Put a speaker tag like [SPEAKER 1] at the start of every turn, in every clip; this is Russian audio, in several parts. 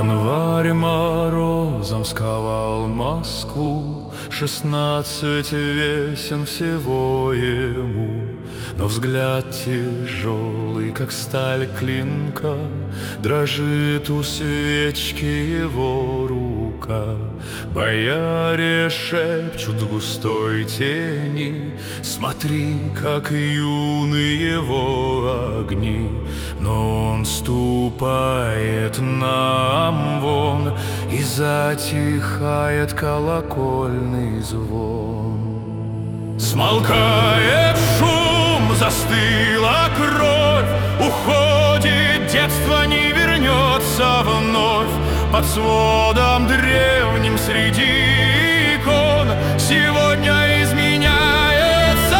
[SPEAKER 1] Январь морозом сковал Москву, 16 весен всего ему. Но взгляд тяжелый, как сталь клинка, дрожит у свечки его рука. Бояре шепчут в густой тени: смотри, как юны его огни. Но он ступает на Амвон, и затихает колокольный звон. Смолкает шум, застыла кровь, уходит детство, не вернется вновь. Под сводом древним среди икон сегодня изменяется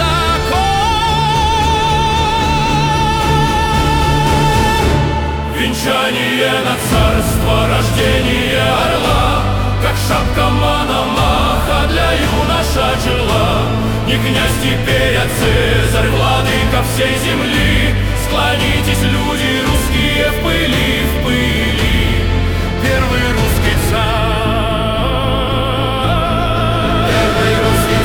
[SPEAKER 1] закон. Венчание на царство, рождение орла, как шапка Мономаха для юноша чела. Не князь теперь, а Цезарь, владыка всей земли. Склонитесь, люди русские, в пыли, в пыли. Первый русский царь, первый русский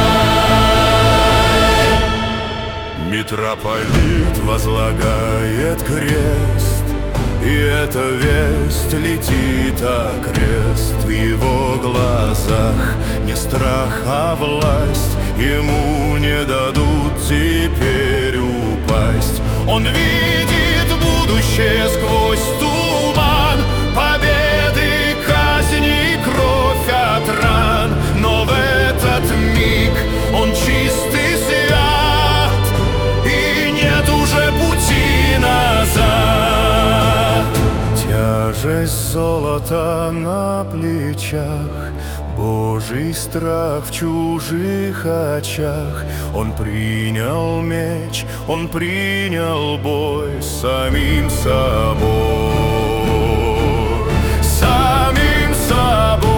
[SPEAKER 1] царь. Митрополит возлагает крест, и эта весть летит окрест. В его глазах не страх, а власть. Ему не дадут теперь упасть. Он видит будущее сквозь туман, победы, казни, кровь от ран. Но в этот миг он чист и свят, и нет уже пути назад. Тяжесть золота на плечах, Божий страх в чужих очах. Он принял меч, он принял бой с самим собой, самим собой.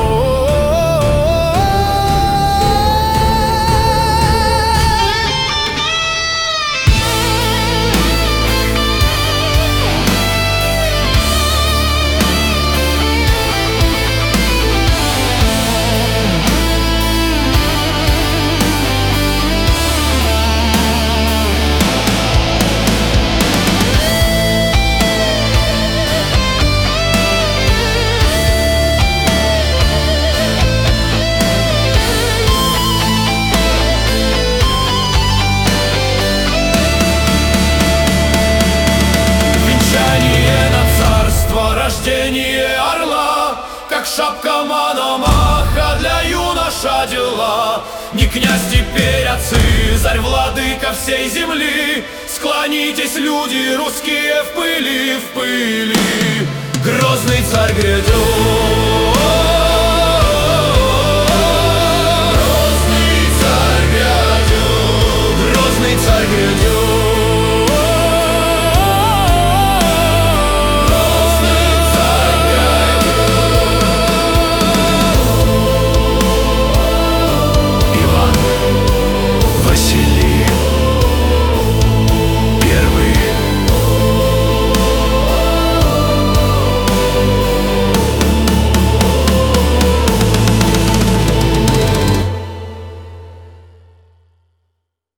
[SPEAKER 1] Рождение орла, как шапка Мономаха для юноша дела. Не князь теперь, а Цезарь, владыка всей земли. Склонитесь, люди русские, в пыли, в пыли. Грозный царь грядет.